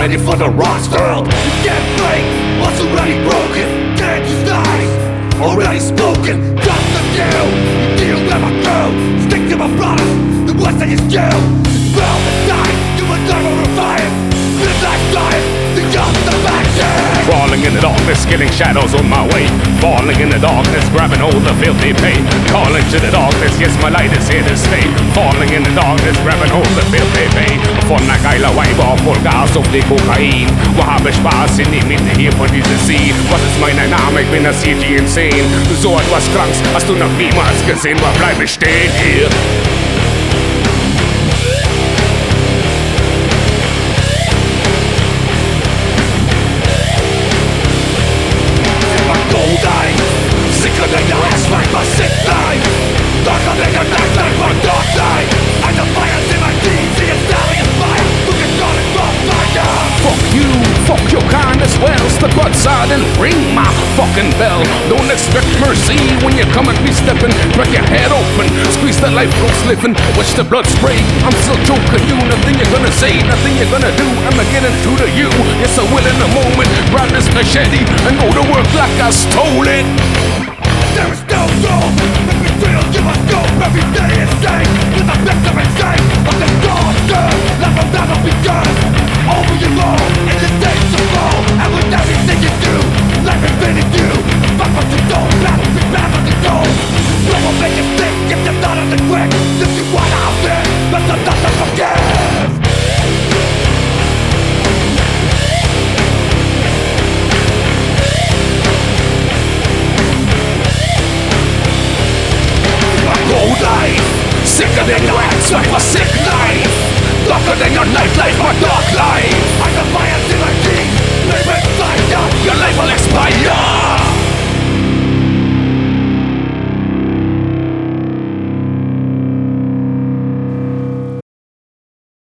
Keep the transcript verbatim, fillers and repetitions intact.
ready for the Rothschild. You can't break what's already broken. Can't you nice? Already spoken. Just the deal. You deal never go. Stick to my brothers. The worst that is due. Spell the time. You will never revive. Midnight time. The young the vaccine. Crawling in the darkness, getting shadows on my way. Falling in the darkness, grabbing all the filthy pain. Calling to the darkness, yes my light is here to stay. Falling in the darkness, grabbing all the filthy pain. Von einer geiler Weiber, voll Gas auf die Kokain. Wo habe Spaß in die Mitte hier von dieser See. Was ist mein Name? Ich bin das C G Insane. So etwas Kranks hast du noch niemals gesehen. Aber bleib ich stehen hier. Sicker than your ass like my sick life. Darker than your night like my dark night. And the fire's in my teeth, see it's dying fire. Look at God and rock fire. Fuck you, fuck your kind as well. Step outside and ring my fucking bell. Don't expect mercy when you come at me stepping. Crack your head open, squeeze that life flow slipping. Watch the blood spray, I'm still joking you. Nothing you're gonna say, nothing you're gonna do. I'ma get it through to you. Yes I will in a moment. Grab this machete and go to work like I stole it. There is no soul. Let me feel you must go. Every day is same. With a victim insane. Of the God serve. Life will never be good. Over you all. In the days of fall. And with everything you do. Life infinite you. Fuck what you don't. Battle be bad on the goal. No one make you think. If you're not on the quick. This is what out there. But there's nothing to forgive. Cold life, sicker than your ass like my sick life. Darker than your night life, my dark life.